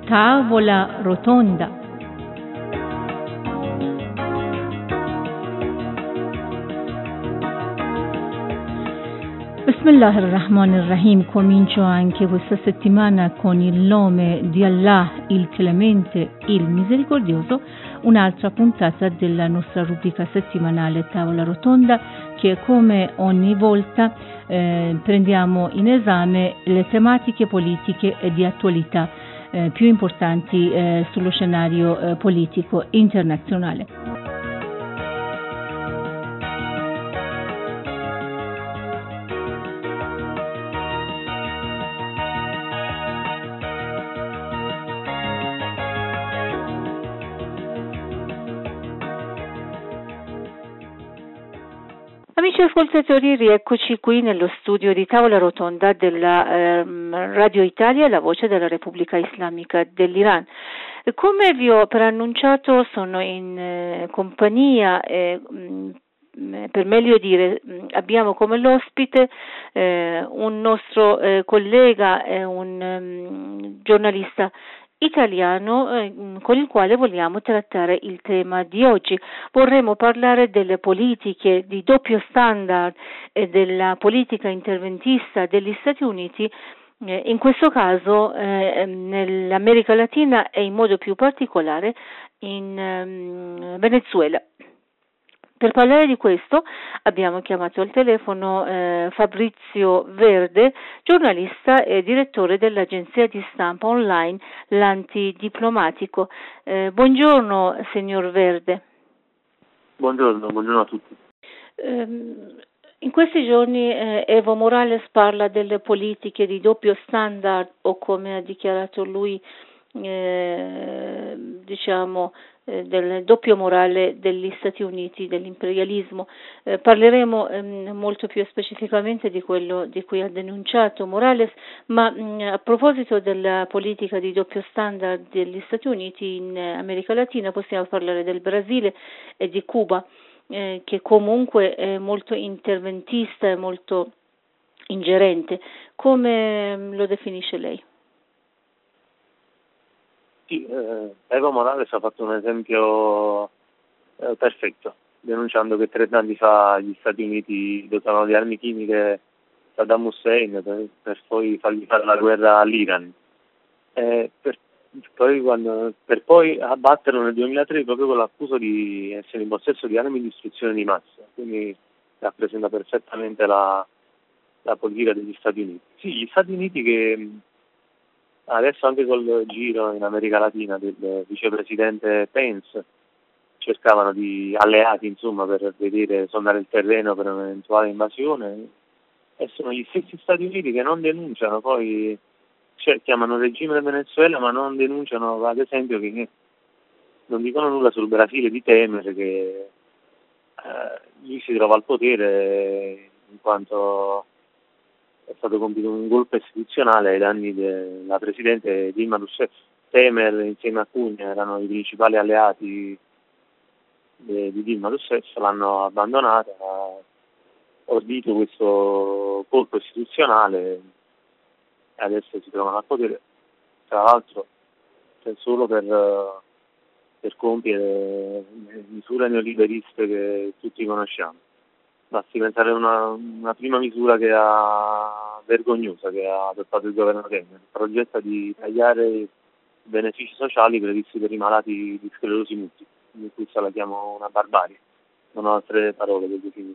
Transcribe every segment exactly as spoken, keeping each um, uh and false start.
Tavola rotonda. Bismillahirrahmanirrahim. Comincio anche questa settimana con il nome di Allah, il Clemente, il Misericordioso, un'altra puntata della nostra rubrica settimanale Tavola Rotonda, che come ogni volta eh, prendiamo in esame le tematiche politiche e di attualità eh, più importanti eh, sullo scenario eh, politico internazionale. Amici ascoltatori, rieccoci qui nello studio di Tavola Rotonda della eh, Radio Italia, la voce della Repubblica Islamica dell'Iran. Come vi ho preannunciato, sono in eh, compagnia, eh, mh, per meglio dire, mh, abbiamo come l'ospite eh, un nostro eh, collega, eh, un um, giornalista italiano eh, con il quale vogliamo trattare il tema di oggi. Vorremmo parlare delle politiche di doppio standard e della politica interventista degli Stati Uniti, eh, in questo caso eh, nell'America Latina e in modo più particolare in um, Venezuela. Per parlare di questo abbiamo chiamato al telefono eh, Fabrizio Verde, giornalista e direttore dell'agenzia di stampa online L'Antidiplomatico. Eh, buongiorno signor Verde. Buongiorno, buongiorno a tutti. Eh, in questi giorni eh, Evo Morales parla delle politiche di doppio standard o, come ha dichiarato lui, eh, diciamo eh, del doppio morale degli Stati Uniti, dell'imperialismo. Eh, parleremo ehm, molto più specificamente di quello di cui ha denunciato Morales, ma mh, a proposito della politica di doppio standard degli Stati Uniti in eh, America Latina possiamo parlare del Brasile e di Cuba, eh, che comunque è molto interventista e molto ingerente. Come mh, lo definisce lei? Sì, eh, Evo Morales ha fatto un esempio eh, perfetto, denunciando che trent'anni fa gli Stati Uniti dotavano di armi chimiche Saddam Hussein per, per poi fargli fare la guerra all'Iran, eh, per, poi quando, per poi abbatterlo nel duemilatré proprio con l'accusa di essere in possesso di armi di distruzione di massa, quindi rappresenta perfettamente la, la politica degli Stati Uniti. Sì, gli Stati Uniti che adesso anche col giro in America Latina del vicepresidente Pence cercavano di alleati, insomma, per vedere, sondare il terreno per un'eventuale invasione, e sono gli stessi Stati Uniti che non denunciano, poi cioè, chiamano regime del Venezuela ma non denunciano, ad esempio, che non dicono nulla sul Brasile di Temer, che eh, lui si trova al potere in quanto è stato compiuto un golpe istituzionale ai danni della presidente Dilma Rousseff. Temer insieme a Cugna erano i principali alleati di, di Dilma Rousseff, l'hanno abbandonata, ha ordito questo colpo istituzionale e adesso si trovano al potere, tra l'altro solo per, per compiere misure neoliberiste che tutti conosciamo. Basti pensare a una, una prima misura che ha vergognosa che ha adottato il governo Temer, il progetto di tagliare i benefici sociali previsti per i malati di sclerosi multipla, quindi questa la chiamo una barbarie, non ho altre parole per definire.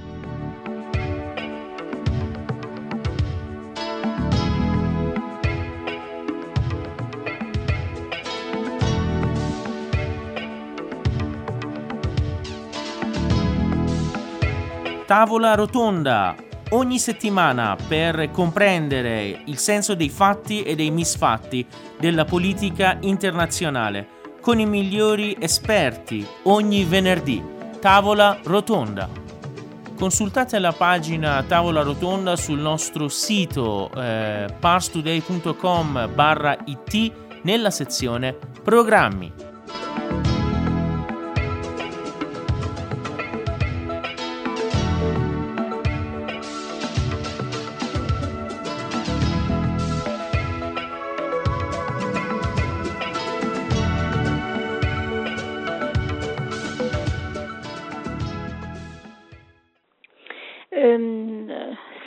Tavola rotonda, ogni settimana per comprendere il senso dei fatti e dei misfatti della politica internazionale, con i migliori esperti, ogni venerdì. Tavola rotonda. Consultate la pagina Tavola Rotonda sul nostro sito eh, parstoday punto com barra it nella sezione Programmi.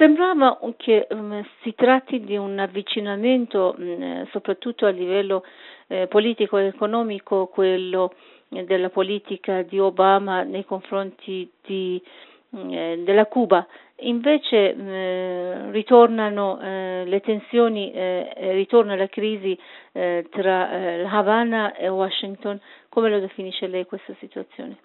sembrava che um, si tratti di un avvicinamento, mh, soprattutto a livello eh, politico e economico, quello eh, della politica di Obama nei confronti di, mh, eh, della Cuba. Invece eh, ritornano eh, le tensioni, eh, ritorna la crisi eh, tra eh, Havana e Washington. Come lo definisce lei questa situazione?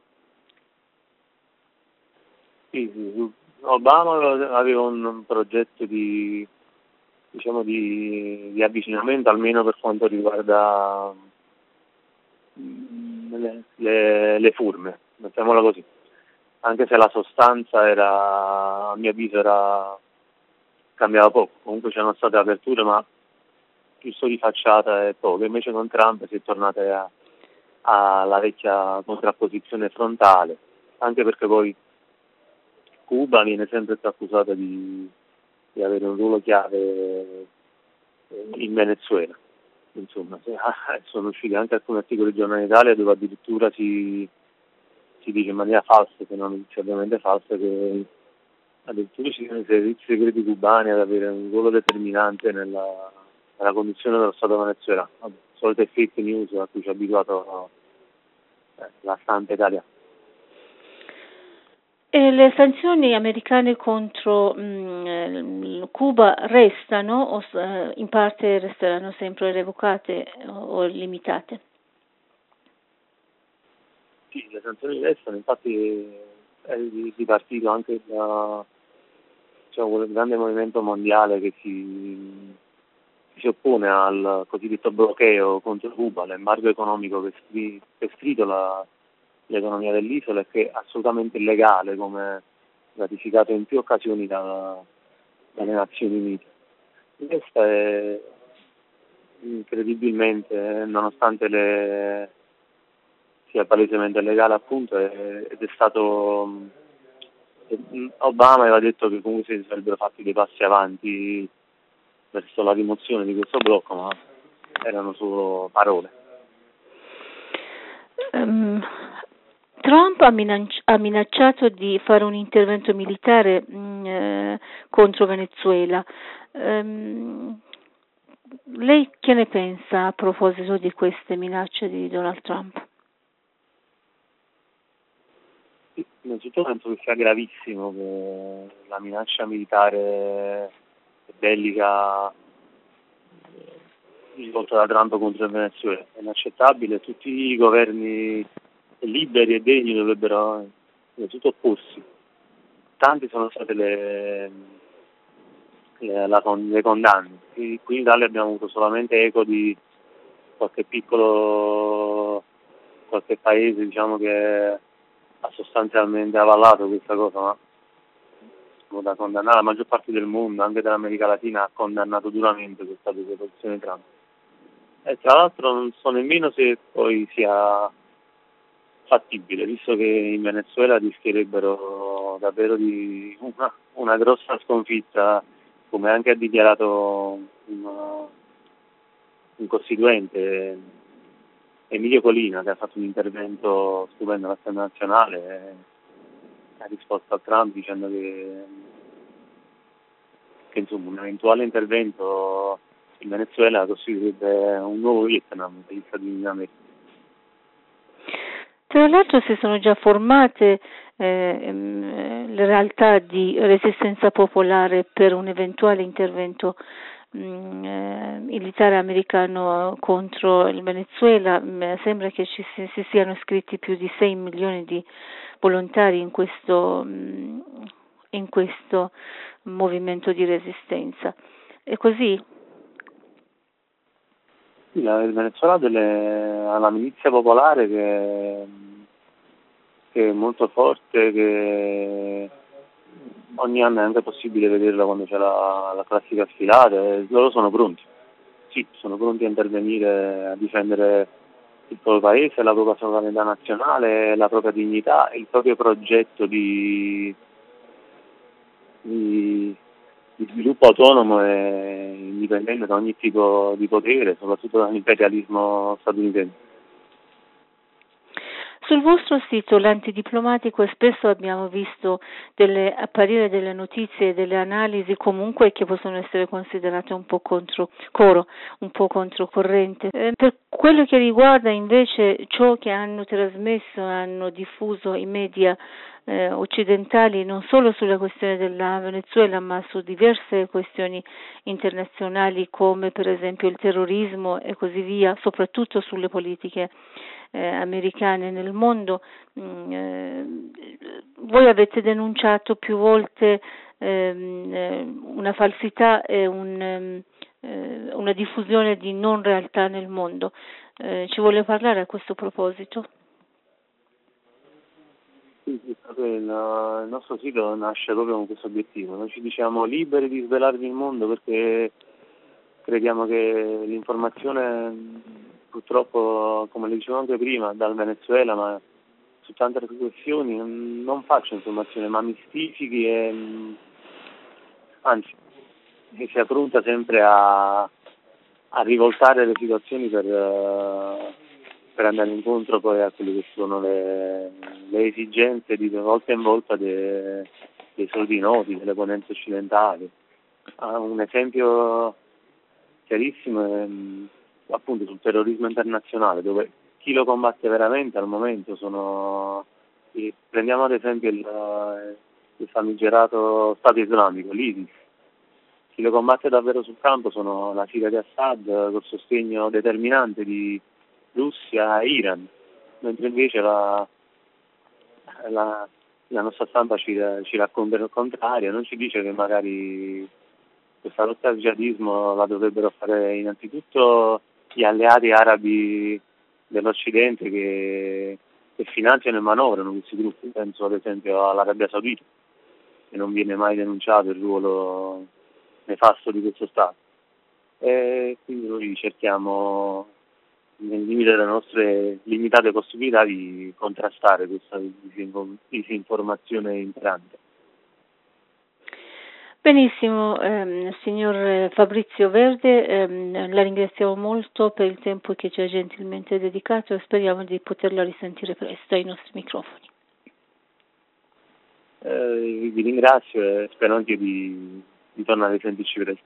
Sì, sì. Obama aveva un progetto di, diciamo, di, di avvicinamento, almeno per quanto riguarda le, le, le forme, mettiamola così. Anche se la sostanza era, a mio avviso, era cambiava poco. Comunque c'erano state aperture, ma giusto di facciata e poco. Invece con Trump si è tornata alla vecchia contrapposizione frontale, anche perché poi Cuba viene sempre più accusata di, di avere un ruolo chiave in Venezuela. Insomma, sono usciti anche alcuni articoli di giornale Italia dove addirittura si, si dice in maniera falsa, se non inizialmente falsa, che addirittura ci sono i servizi segreti cubani ad avere un ruolo determinante nella, nella condizione dello Stato venezuelano. Solite fake news a cui ci ha abituato eh, la stampa italiana. E le sanzioni americane contro mh, Cuba restano o uh, in parte resteranno sempre revocate o, o limitate? Sì, le sanzioni restano, infatti è ripartito anche da, diciamo, quel grande movimento mondiale che si, si oppone al cosiddetto bloqueo contro Cuba, l'embargo economico che, stri, che stridola l'economia dell'isola e che è assolutamente illegale, come ratificato in più occasioni da, dalle Nazioni Unite. Questa è incredibilmente, nonostante le, sia palesemente legale appunto, ed è stato Obama aveva detto che comunque si sarebbero fatti dei passi avanti verso la rimozione di questo blocco, ma erano solo parole. Um. Trump ha, minacci- ha minacciato di fare un intervento militare mh, eh, contro Venezuela. Um, lei che ne pensa a proposito di queste minacce di Donald Trump? Sì, innanzitutto penso che sia gravissimo che la minaccia militare bellica rivolta da Trump contro il Venezuela è inaccettabile. Tutti i governi liberi e degni dovrebbero innanzitutto opporsi. Tante sono state le, le, la, le condanne. Qui in Italia abbiamo avuto solamente eco di qualche piccolo qualche paese, diciamo, che ha sostanzialmente avallato questa cosa, ma da condannare. La maggior parte del mondo, anche dell'America Latina, ha condannato duramente questa posizione di Trump. E tra l'altro non so nemmeno se poi sia fattibile, visto che in Venezuela rischierebbero davvero di una, una grossa sconfitta, come anche ha dichiarato un, un costituente, Emilio Colina, che ha fatto un intervento stupendo all'Assemblea nazionale, e ha risposto a Trump dicendo che, che insomma, un eventuale intervento in Venezuela costituirebbe un nuovo Vietnam per gli Stati Uniti d'America. Tra l'altro si sono già formate eh, le realtà di resistenza popolare per un eventuale intervento mh, eh, militare americano contro il Venezuela. Mi sembra che ci si, si siano iscritti più di sei milioni di volontari in questo, mh, in questo movimento di resistenza. È così? Il Venezuela ha, delle, ha una milizia popolare che, che è molto forte, che ogni anno è anche possibile vederla quando c'è la, la classica sfilata, e loro sono pronti, sì, sono pronti a intervenire, a difendere il proprio paese, la propria sovranità nazionale, la propria dignità, il proprio progetto di, di di sviluppo autonomo e indipendente da ogni tipo di potere, soprattutto dall'imperialismo statunitense. sul vostro sito l'antidiplomatico spesso abbiamo visto delle, apparire delle notizie, delle analisi comunque che possono essere considerate un po' contro coro, un po' controcorrente. Eh, per quello che riguarda invece ciò che hanno trasmesso, hanno diffuso i media Eh, occidentali, non solo sulla questione della Venezuela ma su diverse questioni internazionali come per esempio il terrorismo e così via, soprattutto sulle politiche eh, americane nel mondo. Mm, eh, voi avete denunciato più volte ehm, una falsità e un, eh, una diffusione di non realtà nel mondo. Eh, ci vuole parlare a questo proposito? Sì, sì, il, il nostro sito nasce proprio con questo obiettivo. Noi ci diciamo liberi di svelarvi il mondo perché crediamo che l'informazione, purtroppo, come le dicevo anche prima, dal Venezuela, ma su tante altre questioni, non faccia informazione, ma mistifichi e anzi che sia pronta sempre a, a rivoltare le situazioni per per andare incontro poi a quelle che sono le, le esigenze di volta in volta dei, dei soldi noti, delle potenze occidentali. Ah, un esempio chiarissimo è appunto sul terrorismo internazionale, dove chi lo combatte veramente al momento sono, prendiamo ad esempio il, il famigerato Stato islamico, l'ISIS. Chi lo combatte davvero sul campo sono la Siria di Assad col sostegno determinante di Russia e Iran, mentre invece la, la, la nostra stampa ci, ci racconta il contrario, non ci dice che magari questa lotta al jihadismo la dovrebbero fare innanzitutto gli alleati arabi dell'Occidente che, che finanziano e manovrano questi gruppi, penso ad esempio all'Arabia Saudita, che non viene mai denunciato il ruolo nefasto di questo Stato. E quindi noi cerchiamo, nel limite delle nostre limitate possibilità, di contrastare questa disinformazione imperante. Benissimo, ehm, signor Fabrizio Verde, ehm, la ringraziamo molto per il tempo che ci ha gentilmente dedicato e speriamo di poterla risentire presto ai nostri microfoni. Eh, vi ringrazio e spero anche di, di tornare a risentirci presto.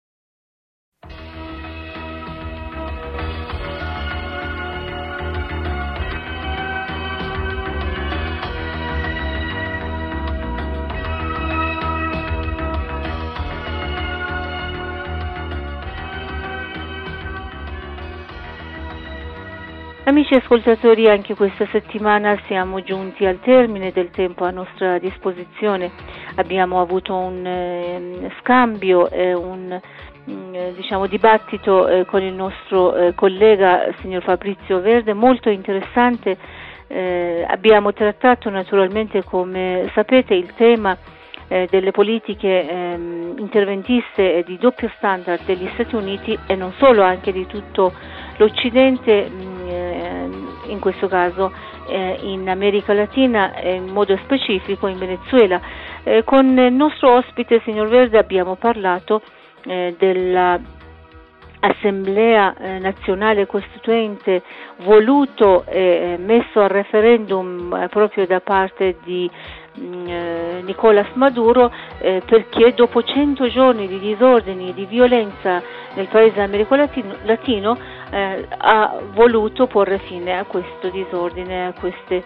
Amici ascoltatori, anche questa settimana siamo giunti al termine del tempo a nostra disposizione. Abbiamo avuto un eh, scambio e un eh, diciamo dibattito eh, con il nostro eh, collega signor Fabrizio Verde, molto interessante. Eh, abbiamo trattato naturalmente, come sapete, il tema eh, delle politiche eh, interventiste e di doppio standard degli Stati Uniti e non solo, anche di tutto l'Occidente, mh, in questo caso eh, in America Latina e in modo specifico in Venezuela. Eh, con il nostro ospite, signor Verde, abbiamo parlato eh, della Assemblea eh, Nazionale Costituente voluto e eh, messo al referendum eh, proprio da parte di eh, Nicolás Maduro, eh, perché dopo cento giorni di disordini e di violenza nel paese americo latino, latino eh, ha voluto porre fine a questo disordine, a queste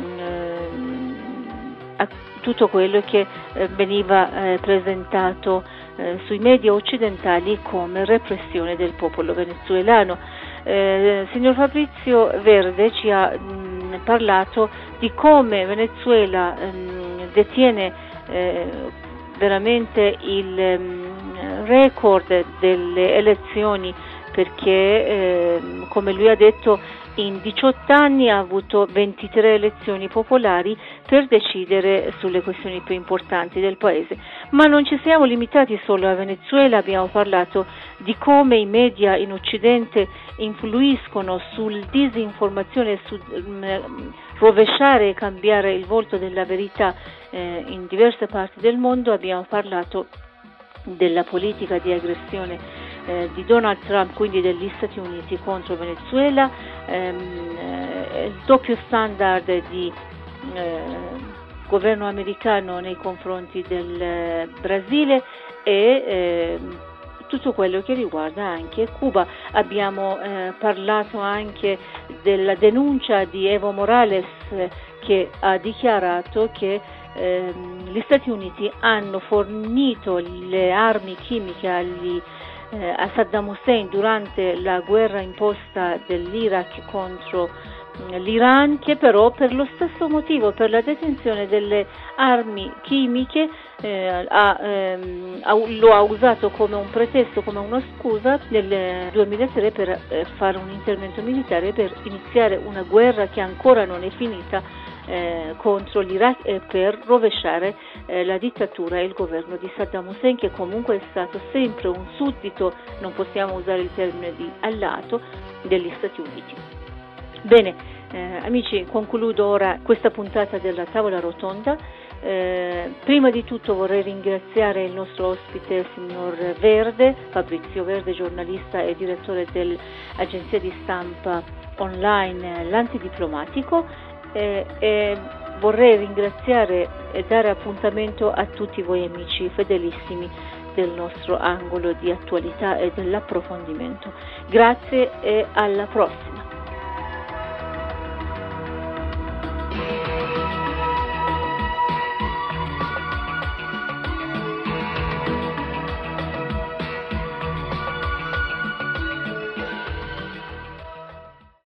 mh, a tutto quello che eh, veniva eh, presentato eh, sui media occidentali come repressione del popolo venezuelano. Eh, signor Fabrizio Verde ci ha mh, parlato di come Venezuela mh, detiene eh, veramente il mh, record delle elezioni, perché eh, come lui ha detto in diciotto anni ha avuto ventitré elezioni popolari per decidere sulle questioni più importanti del paese. Ma non ci siamo limitati solo a Venezuela, abbiamo parlato di come i media in Occidente influiscono sul disinformazione, sul um, rovesciare e cambiare il volto della verità eh, in diverse parti del mondo. Abbiamo parlato della politica di aggressione eh, di Donald Trump, quindi degli Stati Uniti contro Venezuela, ehm, eh, il doppio standard di eh, governo americano nei confronti del eh, Brasile e eh, tutto quello che riguarda anche Cuba. Abbiamo eh, parlato anche della denuncia di Evo Morales eh, che ha dichiarato che eh, gli Stati Uniti hanno fornito le armi chimiche agli, eh, a Saddam Hussein durante la guerra imposta dell'Iraq contro eh, l'Iran, che però per lo stesso motivo, per la detenzione delle armi chimiche, Eh, ha, ehm, ha, lo ha usato come un pretesto, come una scusa nel duemilatré per eh, fare un intervento militare, per iniziare una guerra che ancora non è finita eh, contro l'Iraq e per rovesciare eh, la dittatura e il governo di Saddam Hussein, che comunque è stato sempre un suddito, non possiamo usare il termine di allato, degli Stati Uniti. Bene, eh, amici, concludo ora questa puntata della Tavola Rotonda. Eh, prima di tutto vorrei ringraziare il nostro ospite, signor Verde, Fabrizio Verde, giornalista e direttore dell'agenzia di stampa online L'Antidiplomatico, eh, e vorrei ringraziare e dare appuntamento a tutti voi amici fedelissimi del nostro angolo di attualità e dell'approfondimento. Grazie e alla prossima.